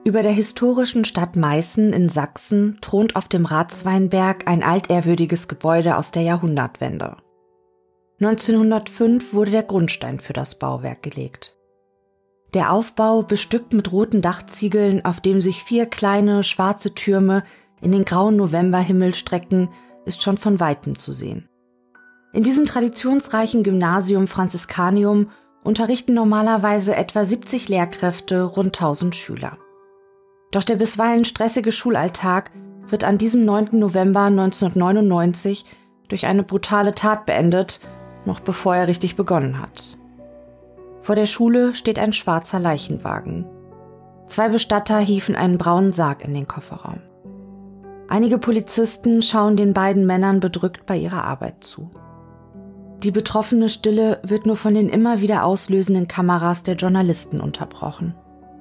Über der historischen Stadt Meißen in Sachsen thront auf dem Ratsweinberg ein altehrwürdiges Gebäude aus der Jahrhundertwende. 1905 wurde der Grundstein für das Bauwerk gelegt. Der Aufbau, bestückt mit roten Dachziegeln, auf dem sich 4 kleine, schwarze Türme in den grauen Novemberhimmel strecken, ist schon von Weitem zu sehen. In diesem traditionsreichen Gymnasium Franziskanium unterrichten normalerweise etwa 70 Lehrkräfte rund 1000 Schüler. Doch der bisweilen stressige Schulalltag wird an diesem 9. November 1999 durch eine brutale Tat beendet, noch bevor er richtig begonnen hat. Vor der Schule steht ein schwarzer Leichenwagen. 2 Bestatter hieven einen braunen Sarg in den Kofferraum. Einige Polizisten schauen den beiden Männern bedrückt bei ihrer Arbeit zu. Die betroffene Stille wird nur von den immer wieder auslösenden Kameras der Journalisten unterbrochen.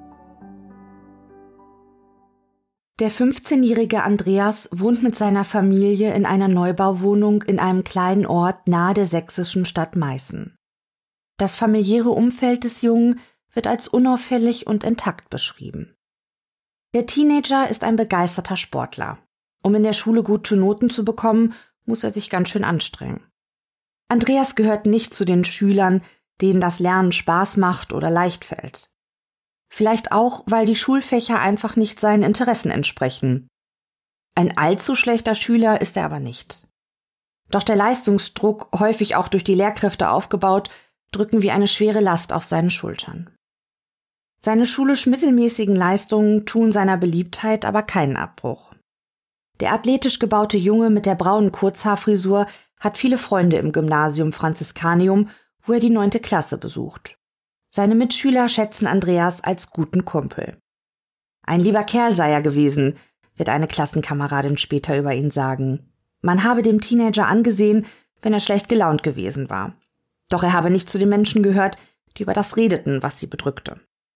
Der 15-jährige Andreas wohnt mit seiner Familie in einer Neubauwohnung in einem kleinen Ort nahe der sächsischen Stadt Meißen. Das familiäre Umfeld des Jungen wird als unauffällig und intakt beschrieben. Der Teenager ist ein begeisterter Sportler. Um in der Schule gute Noten zu bekommen, muss er sich ganz schön anstrengen. Andreas gehört nicht zu den Schülern, denen das Lernen Spaß macht oder leicht fällt. Vielleicht auch, weil die Schulfächer einfach nicht seinen Interessen entsprechen. Ein allzu schlechter Schüler ist er aber nicht. Doch der Leistungsdruck, häufig auch durch die Lehrkräfte aufgebaut, drücken wie eine schwere Last auf seine Schultern. Seine schulisch mittelmäßigen Leistungen tun seiner Beliebtheit aber keinen Abbruch. Der athletisch gebaute Junge mit der braunen Kurzhaarfrisur hat viele Freunde im Gymnasium Franziskanium, wo er die 9. Klasse besucht. Seine Mitschüler schätzen Andreas als guten Kumpel. Ein lieber Kerl sei er gewesen, wird eine Klassenkameradin später über ihn sagen. Man habe dem Teenager angesehen, wenn er schlecht gelaunt gewesen war. Doch er habe nicht zu den Menschen gehört, die über das redeten, was sie bedrückte.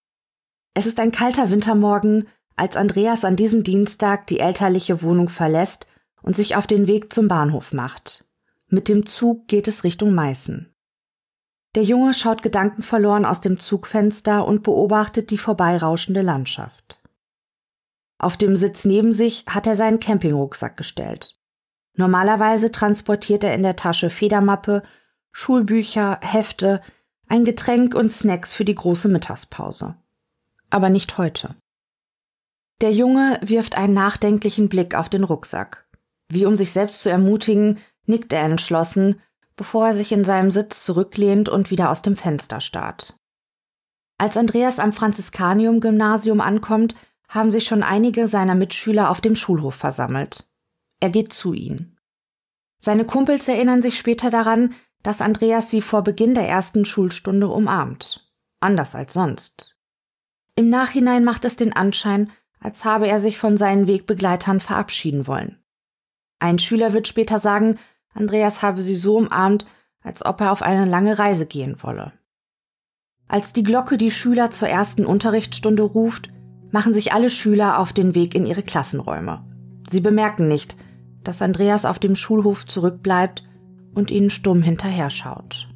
Es ist ein kalter Wintermorgen, als Andreas an diesem Dienstag die elterliche Wohnung verlässt und sich auf den Weg zum Bahnhof macht. Mit dem Zug geht es Richtung Meißen. Der Junge schaut gedankenverloren aus dem Zugfenster und beobachtet die vorbeirauschende Landschaft. Auf dem Sitz neben sich hat er seinen Campingrucksack gestellt. Normalerweise transportiert er in der Tasche Federmappe, Schulbücher, Hefte, ein Getränk und Snacks für die große Mittagspause. Aber nicht heute. Der Junge wirft einen nachdenklichen Blick auf den Rucksack. Wie um sich selbst zu ermutigen, nickt er entschlossen, bevor er sich in seinem Sitz zurücklehnt und wieder aus dem Fenster starrt. Als Andreas am Franziskanium-Gymnasium ankommt, haben sich schon einige seiner Mitschüler auf dem Schulhof versammelt. Er geht zu ihnen. Seine Kumpels erinnern sich später daran, dass Andreas sie vor Beginn der ersten Schulstunde umarmt. Anders als sonst. Im Nachhinein macht es den Anschein, als habe er sich von seinen Wegbegleitern verabschieden wollen. Ein Schüler wird später sagen, Andreas habe sie so umarmt, als ob er auf eine lange Reise gehen wolle. Als die Glocke die Schüler zur ersten Unterrichtsstunde ruft, machen sich alle Schüler auf den Weg in ihre Klassenräume. Sie bemerken nicht, dass Andreas auf dem Schulhof zurückbleibt und ihnen stumm hinterher schaut.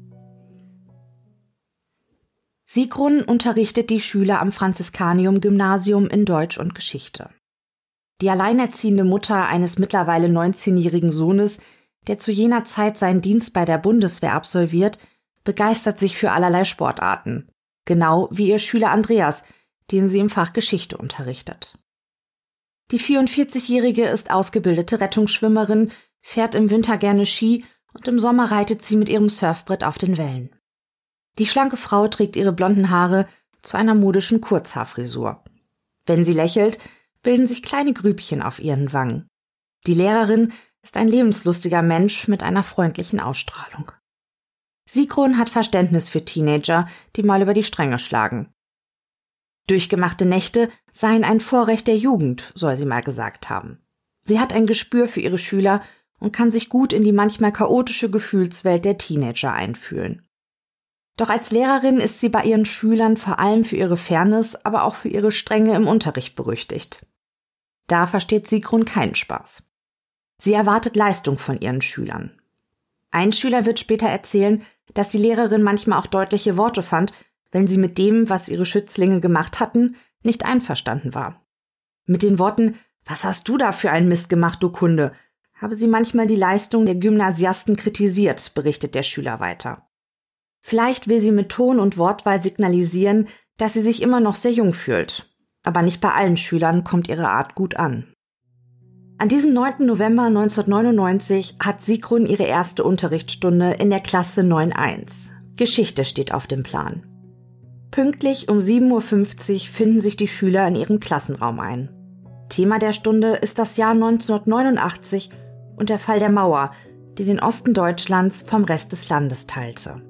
Sigrun unterrichtet die Schüler am Franziskanium-Gymnasium in Deutsch und Geschichte. Die alleinerziehende Mutter eines mittlerweile 19-jährigen Sohnes, der zu jener Zeit seinen Dienst bei der Bundeswehr absolviert, begeistert sich für allerlei Sportarten. Genau wie ihr Schüler Andreas, den sie im Fach Geschichte unterrichtet. Die 44-Jährige ist ausgebildete Rettungsschwimmerin, fährt im Winter gerne Ski und im Sommer reitet sie mit ihrem Surfbrett auf den Wellen. Die schlanke Frau trägt ihre blonden Haare zu einer modischen Kurzhaarfrisur. Wenn sie lächelt, bilden sich kleine Grübchen auf ihren Wangen. Die Lehrerin ist ein lebenslustiger Mensch mit einer freundlichen Ausstrahlung. Sigrun hat Verständnis für Teenager, die mal über die Stränge schlagen. Durchgemachte Nächte seien ein Vorrecht der Jugend, soll sie mal gesagt haben. Sie hat ein Gespür für ihre Schüler und kann sich gut in die manchmal chaotische Gefühlswelt der Teenager einfühlen. Doch als Lehrerin ist sie bei ihren Schülern vor allem für ihre Fairness, aber auch für ihre Strenge im Unterricht berüchtigt. Da versteht Sigrun keinen Spaß. Sie erwartet Leistung von ihren Schülern. Ein Schüler wird später erzählen, dass die Lehrerin manchmal auch deutliche Worte fand, wenn sie mit dem, was ihre Schützlinge gemacht hatten, nicht einverstanden war. Mit den Worten »Was hast du da für einen Mist gemacht, du Kunde?« habe sie manchmal die Leistung der Gymnasiasten kritisiert, berichtet der Schüler weiter. Vielleicht will sie mit Ton und Wortwahl signalisieren, dass sie sich immer noch sehr jung fühlt. Aber nicht bei allen Schülern kommt ihre Art gut an. An diesem 9. November 1999 hat Sigrun ihre erste Unterrichtsstunde in der Klasse 9.1. Geschichte steht auf dem Plan. Pünktlich um 7:50 Uhr finden sich die Schüler in ihrem Klassenraum ein. Thema der Stunde ist das Jahr 1989 und der Fall der Mauer, die den Osten Deutschlands vom Rest des Landes teilte.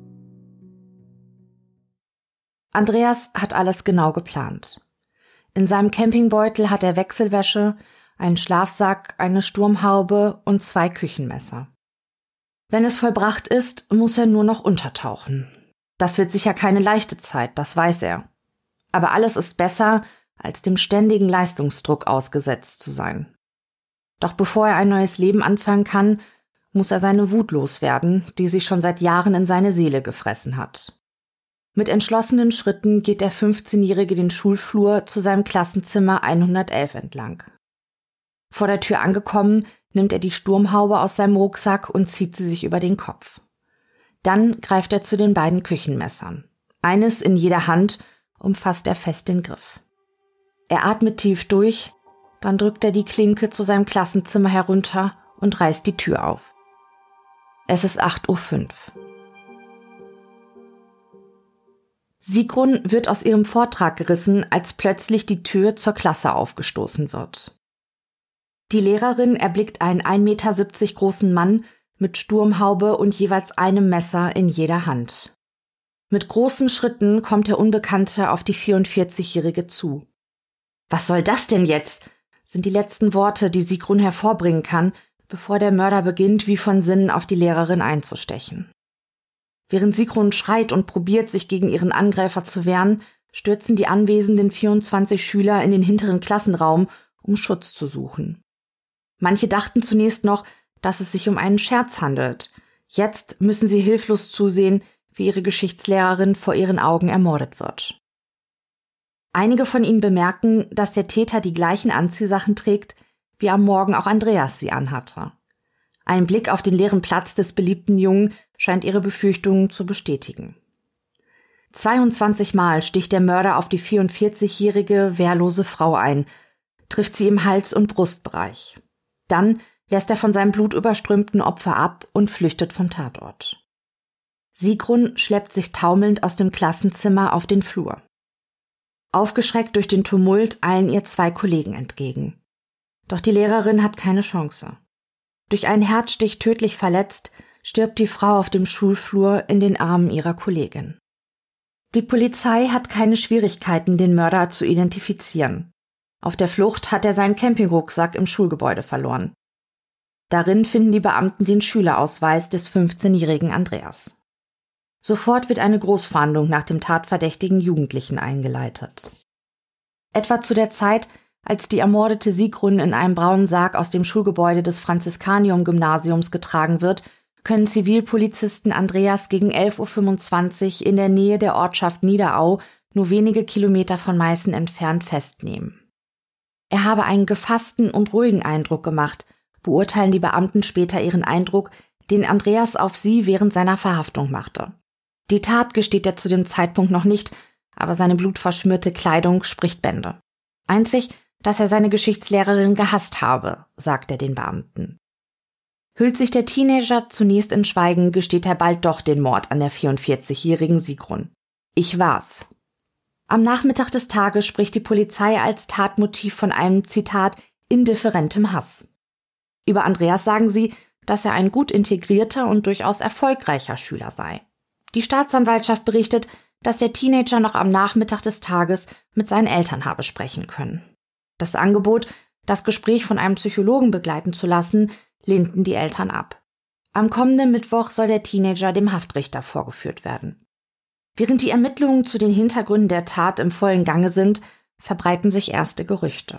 Andreas hat alles genau geplant. In seinem Campingbeutel hat er Wechselwäsche, einen Schlafsack, eine Sturmhaube und 2 Küchenmesser. Wenn es vollbracht ist, muss er nur noch untertauchen. Das wird sicher keine leichte Zeit, das weiß er. Aber alles ist besser, als dem ständigen Leistungsdruck ausgesetzt zu sein. Doch bevor er ein neues Leben anfangen kann, muss er seine Wut loswerden, die sich schon seit Jahren in seine Seele gefressen hat. Mit entschlossenen Schritten geht der 15-Jährige den Schulflur zu seinem Klassenzimmer 111 entlang. Vor der Tür angekommen, nimmt er die Sturmhaube aus seinem Rucksack und zieht sie sich über den Kopf. Dann greift er zu den beiden Küchenmessern. Eines in jeder Hand umfasst er fest den Griff. Er atmet tief durch, dann drückt er die Klinke zu seinem Klassenzimmer herunter und reißt die Tür auf. Es ist 8:05 Uhr. Sigrun wird aus ihrem Vortrag gerissen, als plötzlich die Tür zur Klasse aufgestoßen wird. Die Lehrerin erblickt einen 1,70 Meter großen Mann mit Sturmhaube und jeweils einem Messer in jeder Hand. Mit großen Schritten kommt der Unbekannte auf die 44-Jährige zu. »Was soll das denn jetzt?« sind die letzten Worte, die Sigrun hervorbringen kann, bevor der Mörder beginnt, wie von Sinnen auf die Lehrerin einzustechen. Während Sigrun schreit und probiert, sich gegen ihren Angreifer zu wehren, stürzen die anwesenden 24 Schüler in den hinteren Klassenraum, um Schutz zu suchen. Manche dachten zunächst noch, dass es sich um einen Scherz handelt. Jetzt müssen sie hilflos zusehen, wie ihre Geschichtslehrerin vor ihren Augen ermordet wird. Einige von ihnen bemerken, dass der Täter die gleichen Anziehsachen trägt, wie am Morgen auch Andreas sie anhatte. Ein Blick auf den leeren Platz des beliebten Jungen scheint ihre Befürchtungen zu bestätigen. 22 Mal sticht der Mörder auf die 44-jährige, wehrlose Frau ein, trifft sie im Hals- und Brustbereich. Dann lässt er von seinem blutüberströmten Opfer ab und flüchtet vom Tatort. Sigrun schleppt sich taumelnd aus dem Klassenzimmer auf den Flur. Aufgeschreckt durch den Tumult eilen ihr 2 Kollegen entgegen. Doch die Lehrerin hat keine Chance. Durch einen Herzstich tödlich verletzt, stirbt die Frau auf dem Schulflur in den Armen ihrer Kollegin. Die Polizei hat keine Schwierigkeiten, den Mörder zu identifizieren. Auf der Flucht hat er seinen Campingrucksack im Schulgebäude verloren. Darin finden die Beamten den Schülerausweis des 15-jährigen Andreas. Sofort wird eine Großfahndung nach dem tatverdächtigen Jugendlichen eingeleitet. Etwa zu der Zeit, als die ermordete Sigrun in einem braunen Sarg aus dem Schulgebäude des Franziskanium-Gymnasiums getragen wird, können Zivilpolizisten Andreas gegen 11:25 Uhr in der Nähe der Ortschaft Niederau, nur wenige Kilometer von Meißen entfernt, festnehmen. Er habe einen gefassten und ruhigen Eindruck gemacht, beurteilen die Beamten später ihren Eindruck, den Andreas auf sie während seiner Verhaftung machte. Die Tat gesteht er zu dem Zeitpunkt noch nicht, aber seine blutverschmierte Kleidung spricht Bände. Einzig, dass er seine Geschichtslehrerin gehasst habe, sagt er den Beamten. Hüllt sich der Teenager zunächst in Schweigen, gesteht er bald doch den Mord an der 44-jährigen Sigrun. Ich war's. Am Nachmittag des Tages spricht die Polizei als Tatmotiv von einem, Zitat, indifferentem Hass. Über Andreas sagen sie, dass er ein gut integrierter und durchaus erfolgreicher Schüler sei. Die Staatsanwaltschaft berichtet, dass der Teenager noch am Nachmittag des Tages mit seinen Eltern habe sprechen können. Das Angebot, das Gespräch von einem Psychologen begleiten zu lassen, lehnten die Eltern ab. Am kommenden Mittwoch soll der Teenager dem Haftrichter vorgeführt werden. Während die Ermittlungen zu den Hintergründen der Tat im vollen Gange sind, verbreiten sich erste Gerüchte.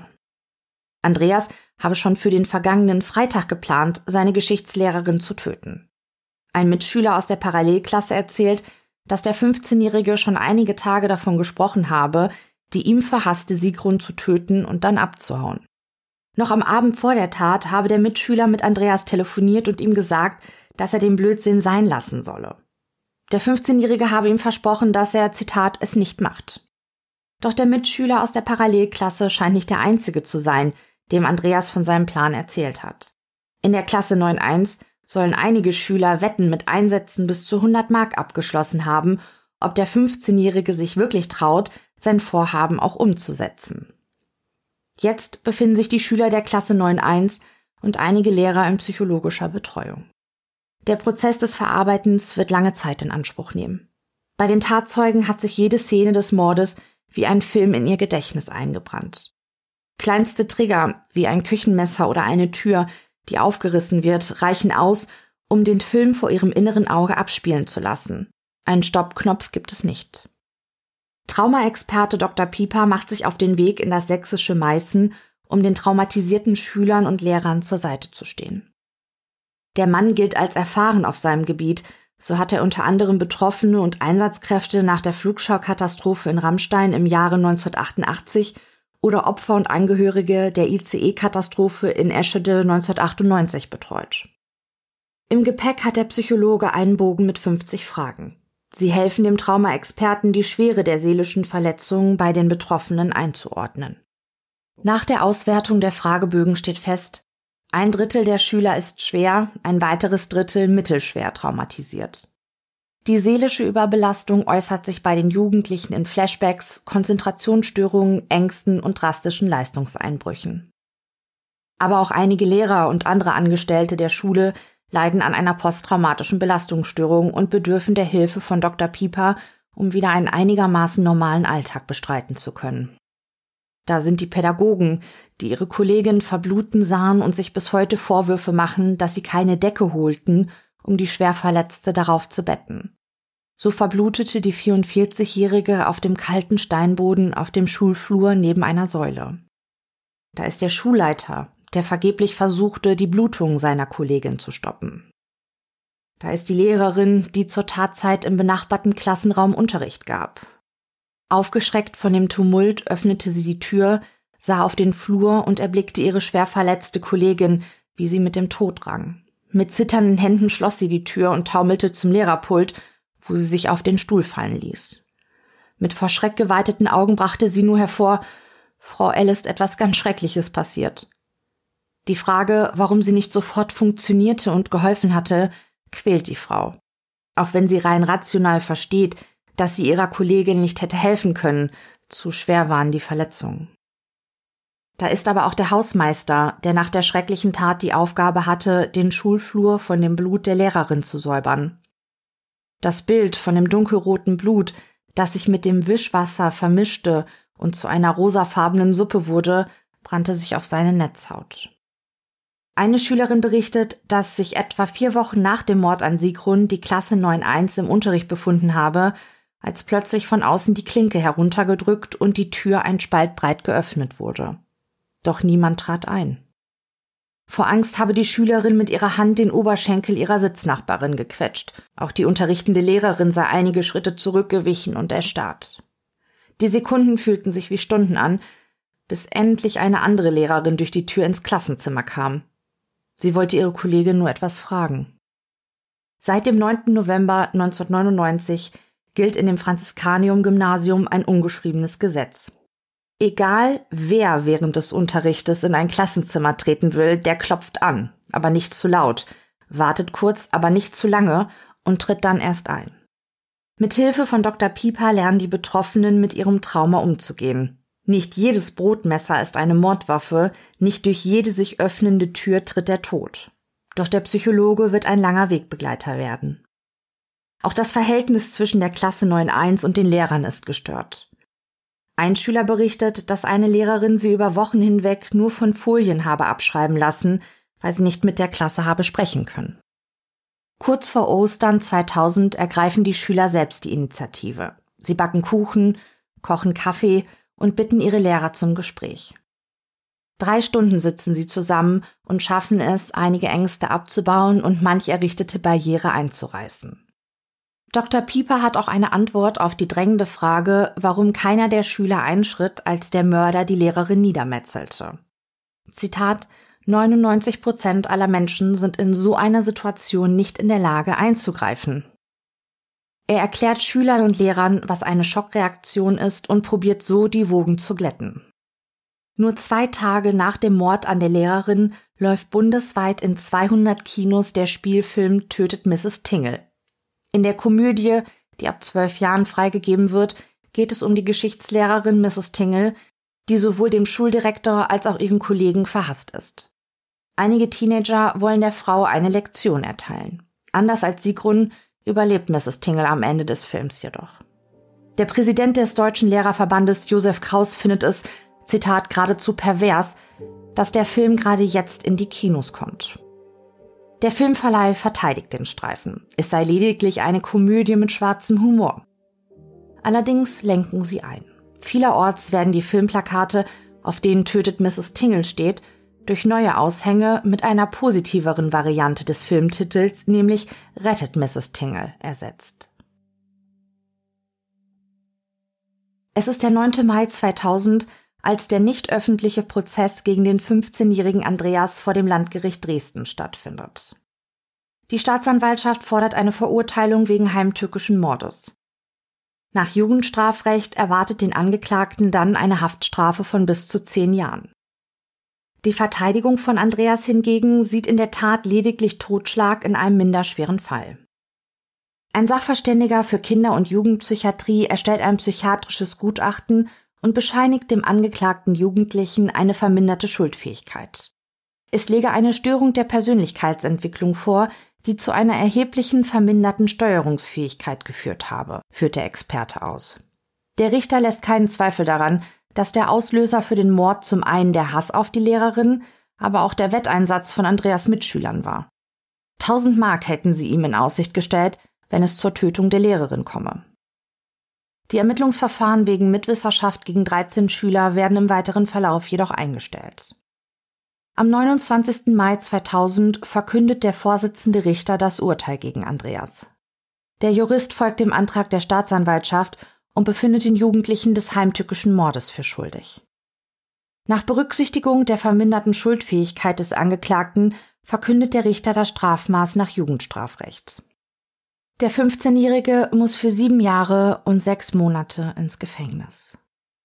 Andreas habe schon für den vergangenen Freitag geplant, seine Geschichtslehrerin zu töten. Ein Mitschüler aus der Parallelklasse erzählt, dass der 15-Jährige schon einige Tage davon gesprochen habe, die ihm verhasste Sigrun zu töten und dann abzuhauen. Noch am Abend vor der Tat habe der Mitschüler mit Andreas telefoniert und ihm gesagt, dass er den Blödsinn sein lassen solle. Der 15-Jährige habe ihm versprochen, dass er, Zitat, es nicht macht. Doch der Mitschüler aus der Parallelklasse scheint nicht der Einzige zu sein, dem Andreas von seinem Plan erzählt hat. In der Klasse 9.1 sollen einige Schüler Wetten mit Einsätzen bis zu 100 Mark abgeschlossen haben, ob der 15-Jährige sich wirklich traut, sein Vorhaben auch umzusetzen. Jetzt befinden sich die Schüler der Klasse 9.1 und einige Lehrer in psychologischer Betreuung. Der Prozess des Verarbeitens wird lange Zeit in Anspruch nehmen. Bei den Tatzeugen hat sich jede Szene des Mordes wie ein Film in ihr Gedächtnis eingebrannt. Kleinste Trigger, wie ein Küchenmesser oder eine Tür, die aufgerissen wird, reichen aus, um den Film vor ihrem inneren Auge abspielen zu lassen. Einen Stoppknopf gibt es nicht. Traumaexperte Dr. Pieper macht sich auf den Weg in das sächsische Meißen, um den traumatisierten Schülern und Lehrern zur Seite zu stehen. Der Mann gilt als erfahren auf seinem Gebiet, so hat er unter anderem Betroffene und Einsatzkräfte nach der Flugschau-Katastrophe in Ramstein im Jahre 1988 oder Opfer und Angehörige der ICE-Katastrophe in Eschede 1998 betreut. Im Gepäck hat der Psychologe einen Bogen mit 50 Fragen. Sie helfen dem Traumaexperten, die Schwere der seelischen Verletzungen bei den Betroffenen einzuordnen. Nach der Auswertung der Fragebögen steht fest, 1/3 der Schüler ist schwer, ein weiteres Drittel mittelschwer traumatisiert. Die seelische Überbelastung äußert sich bei den Jugendlichen in Flashbacks, Konzentrationsstörungen, Ängsten und drastischen Leistungseinbrüchen. Aber auch einige Lehrer und andere Angestellte der Schule leiden an einer posttraumatischen Belastungsstörung und bedürfen der Hilfe von Dr. Pieper, um wieder einen einigermaßen normalen Alltag bestreiten zu können. Da sind die Pädagogen, die ihre Kollegin verbluten sahen und sich bis heute Vorwürfe machen, dass sie keine Decke holten, um die Schwerverletzte darauf zu betten. So verblutete die 44-Jährige auf dem kalten Steinboden auf dem Schulflur neben einer Säule. Da ist der Schulleiter, der vergeblich versuchte, die Blutung seiner Kollegin zu stoppen. Da ist die Lehrerin, die zur Tatzeit im benachbarten Klassenraum Unterricht gab. Aufgeschreckt von dem Tumult öffnete sie die Tür, sah auf den Flur und erblickte ihre schwer verletzte Kollegin, wie sie mit dem Tod rang. Mit zitternden Händen schloss sie die Tür und taumelte zum Lehrerpult, wo sie sich auf den Stuhl fallen ließ. Mit vor Schreck geweiteten Augen brachte sie nur hervor, Frau L. ist etwas ganz Schreckliches passiert. Die Frage, warum sie nicht sofort funktionierte und geholfen hatte, quält die Frau. Auch wenn sie rein rational versteht, dass sie ihrer Kollegin nicht hätte helfen können, zu schwer waren die Verletzungen. Da ist aber auch der Hausmeister, der nach der schrecklichen Tat die Aufgabe hatte, den Schulflur von dem Blut der Lehrerin zu säubern. Das Bild von dem dunkelroten Blut, das sich mit dem Wischwasser vermischte und zu einer rosafarbenen Suppe wurde, brannte sich auf seine Netzhaut. Eine Schülerin berichtet, dass sich etwa 4 Wochen nach dem Mord an Sigrun die Klasse 9.1 im Unterricht befunden habe, als plötzlich von außen die Klinke heruntergedrückt und die Tür ein Spalt breit geöffnet wurde. Doch niemand trat ein. Vor Angst habe die Schülerin mit ihrer Hand den Oberschenkel ihrer Sitznachbarin gequetscht. Auch die unterrichtende Lehrerin sei einige Schritte zurückgewichen und erstarrt. Die Sekunden fühlten sich wie Stunden an, bis endlich eine andere Lehrerin durch die Tür ins Klassenzimmer kam. Sie wollte ihre Kollegin nur etwas fragen. Seit dem 9. November 1999 gilt in dem Franziskanium-Gymnasium ein ungeschriebenes Gesetz. Egal, wer während des Unterrichtes in ein Klassenzimmer treten will, der klopft an, aber nicht zu laut, wartet kurz, aber nicht zu lange und tritt dann erst ein. Mit Hilfe von Dr. Pieper lernen die Betroffenen mit ihrem Trauma umzugehen. Nicht jedes Brotmesser ist eine Mordwaffe, nicht durch jede sich öffnende Tür tritt der Tod. Doch der Psychologe wird ein langer Wegbegleiter werden. Auch das Verhältnis zwischen der Klasse 9.1 und den Lehrern ist gestört. Ein Schüler berichtet, dass eine Lehrerin sie über Wochen hinweg nur von Folien habe abschreiben lassen, weil sie nicht mit der Klasse habe sprechen können. Kurz vor Ostern 2000 ergreifen die Schüler selbst die Initiative. Sie backen Kuchen, kochen Kaffee und bitten ihre Lehrer zum Gespräch. 3 Stunden sitzen sie zusammen und schaffen es, einige Ängste abzubauen und manch errichtete Barriere einzureißen. Dr. Pieper hat auch eine Antwort auf die drängende Frage, warum keiner der Schüler einschritt, als der Mörder die Lehrerin niedermetzelte. Zitat: 99% aller Menschen sind in so einer Situation nicht in der Lage einzugreifen. Er erklärt Schülern und Lehrern, was eine Schockreaktion ist und probiert so, die Wogen zu glätten. Nur 2 Tage nach dem Mord an der Lehrerin läuft bundesweit in 200 Kinos der Spielfilm Tötet Mrs. Tingle. In der Komödie, die ab 12 Jahren freigegeben wird, geht es um die Geschichtslehrerin Mrs. Tingle, die sowohl dem Schuldirektor als auch ihren Kollegen verhasst ist. Einige Teenager wollen der Frau eine Lektion erteilen. Anders als Sigrun überlebt Mrs. Tingle am Ende des Films jedoch. Der Präsident des Deutschen Lehrerverbandes Josef Kraus findet es, Zitat, geradezu pervers, dass der Film gerade jetzt in die Kinos kommt. Der Filmverleih verteidigt den Streifen. Es sei lediglich eine Komödie mit schwarzem Humor. Allerdings lenken sie ein. Vielerorts werden die Filmplakate, auf denen Tötet Mrs. Tingle steht, durch neue Aushänge mit einer positiveren Variante des Filmtitels, nämlich Rettet Mrs. Tingle, ersetzt. Es ist der 9. Mai 2000, als der nicht öffentliche Prozess gegen den 15-jährigen Andreas vor dem Landgericht Dresden stattfindet. Die Staatsanwaltschaft fordert eine Verurteilung wegen heimtückischen Mordes. Nach Jugendstrafrecht erwartet den Angeklagten dann eine Haftstrafe von bis zu 10 Jahren. Die Verteidigung von Andreas hingegen sieht in der Tat lediglich Totschlag in einem minderschweren Fall. Ein Sachverständiger für Kinder- und Jugendpsychiatrie erstellt ein psychiatrisches Gutachten und bescheinigt dem angeklagten Jugendlichen eine verminderte Schuldfähigkeit. Es lege eine Störung der Persönlichkeitsentwicklung vor, die zu einer erheblichen verminderten Steuerungsfähigkeit geführt habe, führt der Experte aus. Der Richter lässt keinen Zweifel daran, dass der Auslöser für den Mord zum einen der Hass auf die Lehrerin, aber auch der Wetteinsatz von Andreas Mitschülern war. 1000 Mark hätten sie ihm in Aussicht gestellt, wenn es zur Tötung der Lehrerin komme. Die Ermittlungsverfahren wegen Mitwisserschaft gegen 13 Schüler werden im weiteren Verlauf jedoch eingestellt. Am 29. Mai 2000 verkündet der Vorsitzende Richter das Urteil gegen Andreas. Der Jurist folgt dem Antrag der Staatsanwaltschaft und befindet den Jugendlichen des heimtückischen Mordes für schuldig. Nach Berücksichtigung der verminderten Schuldfähigkeit des Angeklagten verkündet der Richter das Strafmaß nach Jugendstrafrecht. Der 15-Jährige muss für 7 Jahre und 6 Monate ins Gefängnis.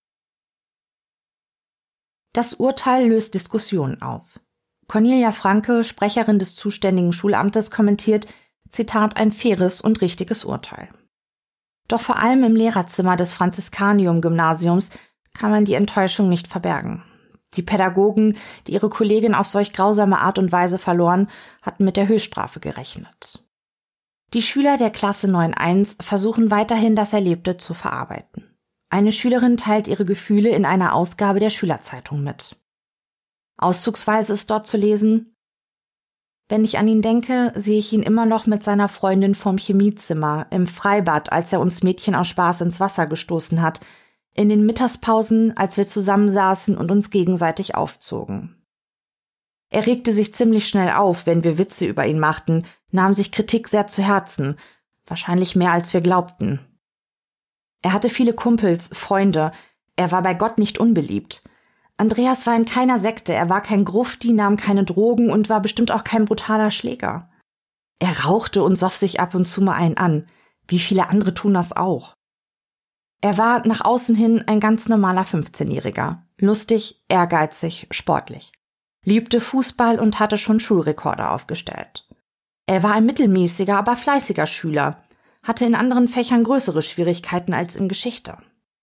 Das Urteil löst Diskussionen aus. Cornelia Franke, Sprecherin des zuständigen Schulamtes, kommentiert, Zitat, ein faires und richtiges Urteil. Doch vor allem im Lehrerzimmer des Franziskanium-Gymnasiums kann man die Enttäuschung nicht verbergen. Die Pädagogen, die ihre Kollegin auf solch grausame Art und Weise verloren, hatten mit der Höchststrafe gerechnet. Die Schüler der Klasse 9.1 versuchen weiterhin, das Erlebte zu verarbeiten. Eine Schülerin teilt ihre Gefühle in einer Ausgabe der Schülerzeitung mit. Auszugsweise ist dort zu lesen: Wenn ich an ihn denke, sehe ich ihn immer noch mit seiner Freundin vom Chemiezimmer, im Freibad, als er uns Mädchen aus Spaß ins Wasser gestoßen hat, in den Mittagspausen, als wir zusammensaßen und uns gegenseitig aufzogen. Er regte sich ziemlich schnell auf, wenn wir Witze über ihn machten, nahm sich Kritik sehr zu Herzen, wahrscheinlich mehr als wir glaubten. Er hatte viele Kumpels, Freunde, er war bei Gott nicht unbeliebt. Andreas war in keiner Sekte, er war kein Grufti, nahm keine Drogen und war bestimmt auch kein brutaler Schläger. Er rauchte und soff sich ab und zu mal einen an, wie viele andere tun das auch. Er war nach außen hin ein ganz normaler 15-Jähriger, lustig, ehrgeizig, sportlich. Liebte Fußball und hatte schon Schulrekorde aufgestellt. Er war ein mittelmäßiger, aber fleißiger Schüler, hatte in anderen Fächern größere Schwierigkeiten als in Geschichte.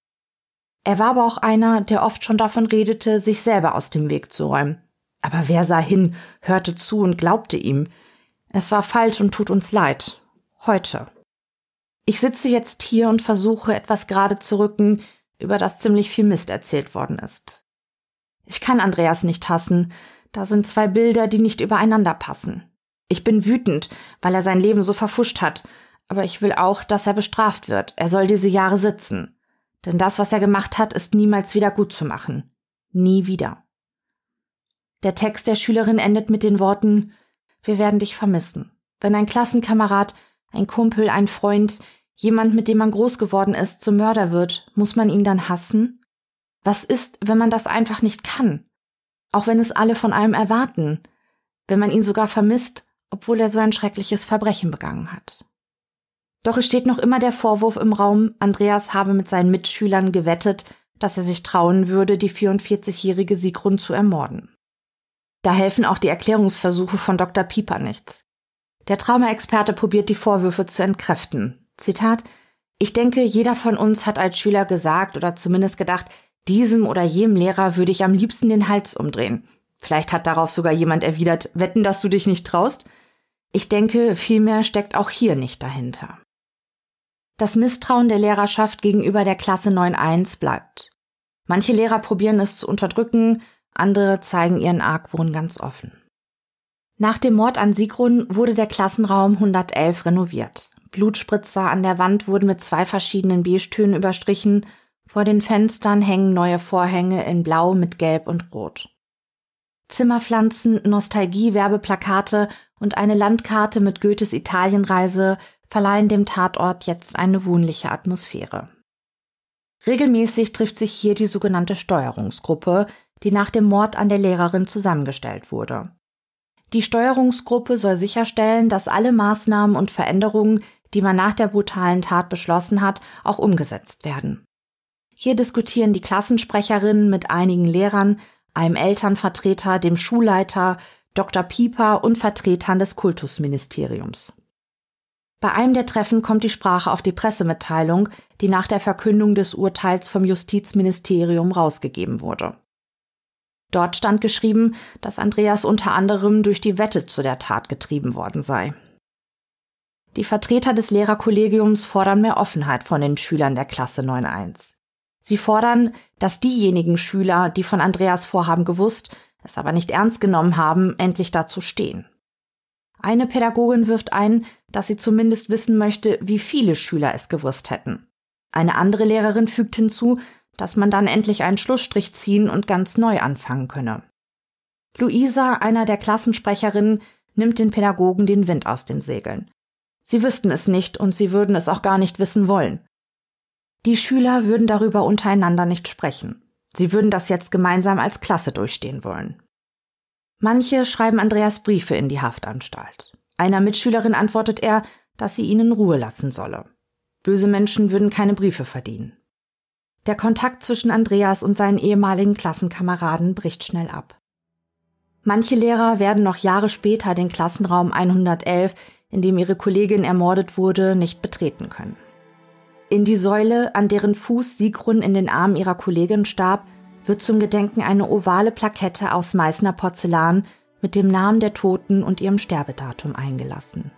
Er war aber auch einer, der oft schon davon redete, sich selber aus dem Weg zu räumen. Aber wer sah hin, hörte zu und glaubte ihm? Es war falsch und tut uns leid. Heute. Ich sitze jetzt hier und versuche, etwas gerade zu rücken, über das ziemlich viel Mist erzählt worden ist. Ich kann Andreas nicht hassen. Da sind 2 Bilder, die nicht übereinander passen. Ich bin wütend, weil er sein Leben so verpfuscht hat. Aber ich will auch, dass er bestraft wird. Er soll diese Jahre sitzen. Denn das, was er gemacht hat, ist niemals wieder gut zu machen. Nie wieder. Der Text der Schülerin endet mit den Worten: Wir werden dich vermissen. Wenn ein Klassenkamerad, ein Kumpel, ein Freund Jemand, mit dem man groß geworden ist, zum Mörder wird, muss man ihn dann hassen? Was ist, wenn man das einfach nicht kann? Auch wenn es alle von einem erwarten, wenn man ihn sogar vermisst, obwohl er so ein schreckliches Verbrechen begangen hat. Doch es steht noch immer der Vorwurf im Raum, Andreas habe mit seinen Mitschülern gewettet, dass er sich trauen würde, die 44-jährige Sigrun zu ermorden. Da helfen auch die Erklärungsversuche von Dr. Pieper nichts. Der Traumaexperte probiert die Vorwürfe zu entkräften. Zitat: Ich denke, jeder von uns hat als Schüler gesagt oder zumindest gedacht, diesem oder jenem Lehrer würde ich am liebsten den Hals umdrehen. Vielleicht hat darauf sogar jemand erwidert, wetten, dass du dich nicht traust? Ich denke, viel mehr steckt auch hier nicht dahinter. Das Misstrauen der Lehrerschaft gegenüber der Klasse 9.1 bleibt. Manche Lehrer probieren es zu unterdrücken, andere zeigen ihren Argwohn ganz offen. Nach dem Mord an Sigrun wurde der Klassenraum 111 renoviert. Blutspritzer an der Wand wurden mit 2 verschiedenen Beigetönen überstrichen, vor den Fenstern hängen neue Vorhänge in Blau mit Gelb und Rot. Zimmerpflanzen, Nostalgie-Werbeplakate und eine Landkarte mit Goethes Italienreise verleihen dem Tatort jetzt eine wohnliche Atmosphäre. Regelmäßig trifft sich hier die sogenannte Steuerungsgruppe, die nach dem Mord an der Lehrerin zusammengestellt wurde. Die Steuerungsgruppe soll sicherstellen, dass alle Maßnahmen und Veränderungen, die man nach der brutalen Tat beschlossen hat, auch umgesetzt werden. Hier diskutieren die Klassensprecherinnen mit einigen Lehrern, einem Elternvertreter, dem Schulleiter, Dr. Pieper und Vertretern des Kultusministeriums. Bei einem der Treffen kommt die Sprache auf die Pressemitteilung, die nach der Verkündung des Urteils vom Justizministerium rausgegeben wurde. Dort stand geschrieben, dass Andreas unter anderem durch die Wette zu der Tat getrieben worden sei. Die Vertreter des Lehrerkollegiums fordern mehr Offenheit von den Schülern der Klasse 9.1. Sie fordern, dass diejenigen Schüler, die von Andreas Vorhaben gewusst, es aber nicht ernst genommen haben, endlich dazu stehen. Eine Pädagogin wirft ein, dass sie zumindest wissen möchte, wie viele Schüler es gewusst hätten. Eine andere Lehrerin fügt hinzu, dass man dann endlich einen Schlussstrich ziehen und ganz neu anfangen könne. Luisa, einer der Klassensprecherinnen, nimmt den Pädagogen den Wind aus den Segeln. Sie wüssten es nicht und sie würden es auch gar nicht wissen wollen. Die Schüler würden darüber untereinander nicht sprechen. Sie würden das jetzt gemeinsam als Klasse durchstehen wollen. Manche schreiben Andreas Briefe in die Haftanstalt. Einer Mitschülerin antwortet er, dass sie ihn in Ruhe lassen solle. Böse Menschen würden keine Briefe verdienen. Der Kontakt zwischen Andreas und seinen ehemaligen Klassenkameraden bricht schnell ab. Manche Lehrer werden noch Jahre später den Klassenraum 111, in dem ihre Kollegin ermordet wurde, nicht betreten können. In die Säule, an deren Fuß Sigrun in den Armen ihrer Kollegin starb, wird zum Gedenken eine ovale Plakette aus Meißner Porzellan mit dem Namen der Toten und ihrem Sterbedatum eingelassen.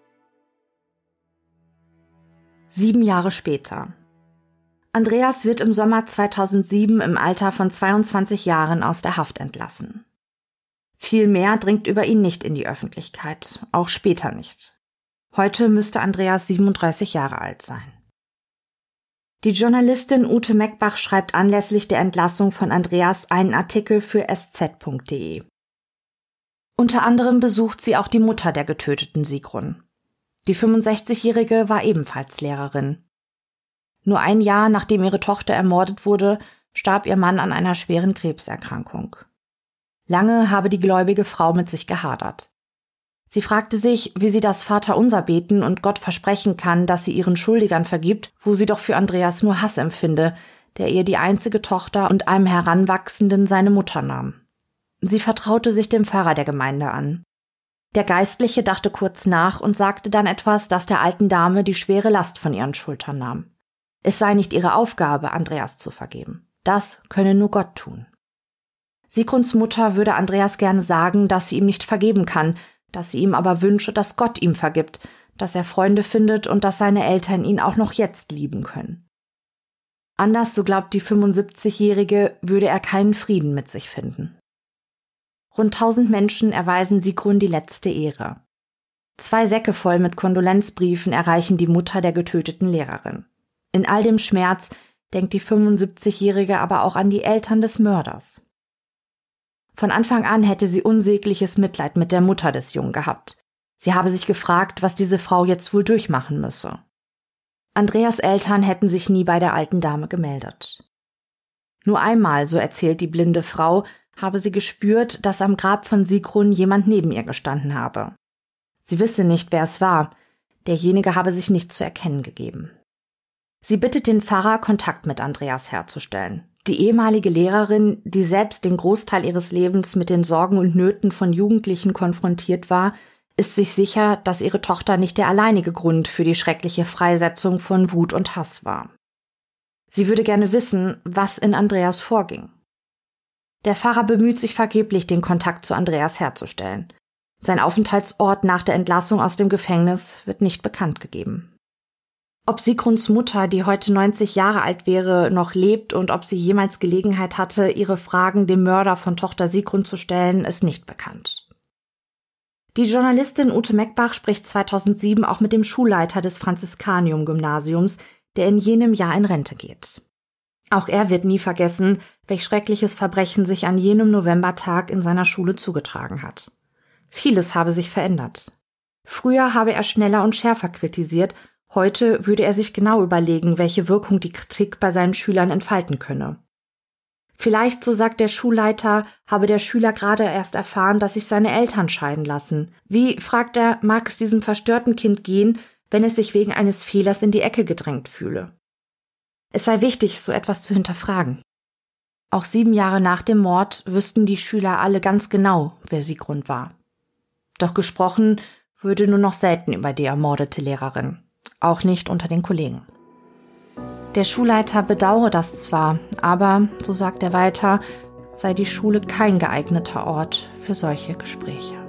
7 Jahre später. Andreas wird im Sommer 2007 im Alter von 22 Jahren aus der Haft entlassen. Viel mehr dringt über ihn nicht in die Öffentlichkeit, auch später nicht. Heute müsste Andreas 37 Jahre alt sein. Die Journalistin Ute Meckbach schreibt anlässlich der Entlassung von Andreas einen Artikel für sz.de. Unter anderem besucht sie auch die Mutter der getöteten Sigrun. Die 65-Jährige war ebenfalls Lehrerin. Nur ein Jahr nachdem ihre Tochter ermordet wurde, starb ihr Mann an einer schweren Krebserkrankung. Lange habe die gläubige Frau mit sich gehadert. Sie fragte sich, wie sie das Vaterunser beten und Gott versprechen kann, dass sie ihren Schuldigern vergibt, wo sie doch für Andreas nur Hass empfinde, der ihr die einzige Tochter und einem Heranwachsenden seine Mutter nahm. Sie vertraute sich dem Pfarrer der Gemeinde an. Der Geistliche dachte kurz nach und sagte dann etwas, das der alten Dame die schwere Last von ihren Schultern nahm. Es sei nicht ihre Aufgabe, Andreas zu vergeben. Das könne nur Gott tun. Sigruns Mutter würde Andreas gerne sagen, dass sie ihm nicht vergeben kann, dass sie ihm aber wünsche, dass Gott ihm vergibt, dass er Freunde findet und dass seine Eltern ihn auch noch jetzt lieben können. Anders, so glaubt die 75-Jährige, würde er keinen Frieden mit sich finden. Rund 1000 Menschen erweisen Sigrun die letzte Ehre. 2 Säcke voll mit Kondolenzbriefen erreichen die Mutter der getöteten Lehrerin. In all dem Schmerz denkt die 75-Jährige aber auch an die Eltern des Mörders. Von Anfang an hätte sie unsägliches Mitleid mit der Mutter des Jungen gehabt. Sie habe sich gefragt, was diese Frau jetzt wohl durchmachen müsse. Andreas Eltern hätten sich nie bei der alten Dame gemeldet. Nur einmal, so erzählt die blinde Frau, habe sie gespürt, dass am Grab von Sigrun jemand neben ihr gestanden habe. Sie wisse nicht, wer es war. Derjenige habe sich nicht zu erkennen gegeben. Sie bittet den Pfarrer, Kontakt mit Andreas herzustellen. Die ehemalige Lehrerin, die selbst den Großteil ihres Lebens mit den Sorgen und Nöten von Jugendlichen konfrontiert war, ist sich sicher, dass ihre Tochter nicht der alleinige Grund für die schreckliche Freisetzung von Wut und Hass war. Sie würde gerne wissen, was in Andreas vorging. Der Pfarrer bemüht sich vergeblich, den Kontakt zu Andreas herzustellen. Sein Aufenthaltsort nach der Entlassung aus dem Gefängnis wird nicht bekannt gegeben. Ob Sigruns Mutter, die heute 90 Jahre alt wäre, noch lebt und ob sie jemals Gelegenheit hatte, ihre Fragen dem Mörder von Tochter Sigrun zu stellen, ist nicht bekannt. Die Journalistin Ute Meckbach spricht 2007 auch mit dem Schulleiter des Franziskanium-Gymnasiums, der in jenem Jahr in Rente geht. Auch er wird nie vergessen, welch schreckliches Verbrechen sich an jenem Novembertag in seiner Schule zugetragen hat. Vieles habe sich verändert. Früher habe er schneller und schärfer kritisiert, heute würde er sich genau überlegen, welche Wirkung die Kritik bei seinen Schülern entfalten könne. Vielleicht, so sagt der Schulleiter, habe der Schüler gerade erst erfahren, dass sich seine Eltern scheiden lassen. Wie, fragt er, mag es diesem verstörten Kind gehen, wenn es sich wegen eines Fehlers in die Ecke gedrängt fühle? Es sei wichtig, so etwas zu hinterfragen. Auch 7 Jahre nach dem Mord wüssten die Schüler alle ganz genau, wer Sigrun war. Doch gesprochen würde nur noch selten über die ermordete Lehrerin, auch nicht unter den Kollegen. Der Schulleiter bedauere das zwar, aber, so sagt er weiter, sei die Schule kein geeigneter Ort für solche Gespräche.